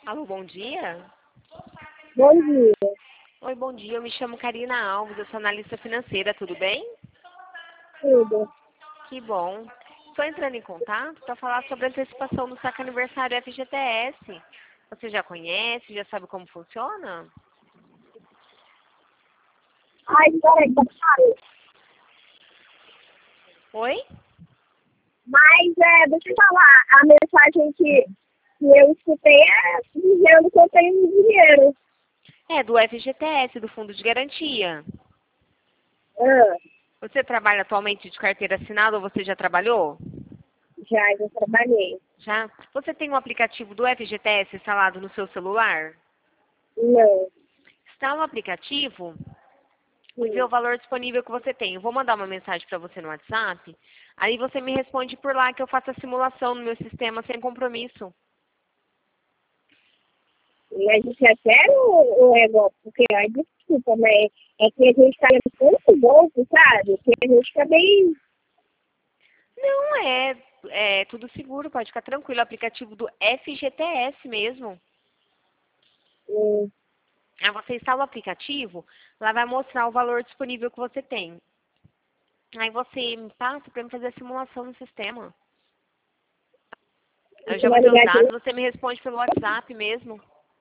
Alô, bom dia. Bom dia. Oi, bom dia. Eu me chamo Karina Alves, eu sou analista financeira, tudo bem? Tudo. Que bom. Estou entrando em contato para falar sobre a antecipação do saque aniversário FGTS. Você já conhece, já sabe como funciona? Ai, peraí, sabe? Oi? Mas, deixa eu falar, a mensagem que eu escutei é dizendo que eu tenho dinheiro. É do FGTS, do Fundo de Garantia. Ah, Você trabalha atualmente de carteira assinada ou você já trabalhou? já trabalhei. Já? Você tem um aplicativo do FGTS instalado no seu celular? Não, Instala o aplicativo e vê sim. o valor disponível que você tem. Eu vou mandar uma mensagem para você no WhatsApp. Aí você me responde por lá que eu faço a simulação no meu sistema sem compromisso. Mas isso é sério ou é golpe? Porque, ai, desculpa, mas é que a gente tá lendo tanto golpe, sabe? Que a gente fica bem... Não é tudo seguro, pode ficar tranquilo. É o aplicativo do FGTS mesmo. hum, Aí você instala o aplicativo, lá vai mostrar o valor disponível que você tem. Aí você me passa para me fazer a simulação no sistema. Eu Você já vou vai ter os ligar aqui? dados, você me responde pelo WhatsApp mesmo.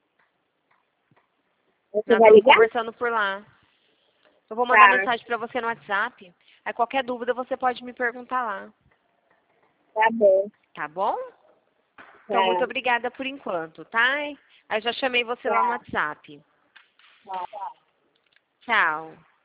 Você Nós vai vamos ligar? conversando por lá. Eu vou mandar Tá, mensagem para você no WhatsApp. Aí qualquer dúvida você pode me perguntar lá. tá bom. Tá bom? Então, muito Tá, obrigada por enquanto, tá? Aí já chamei você lá no tá, WhatsApp. tá. Tchau.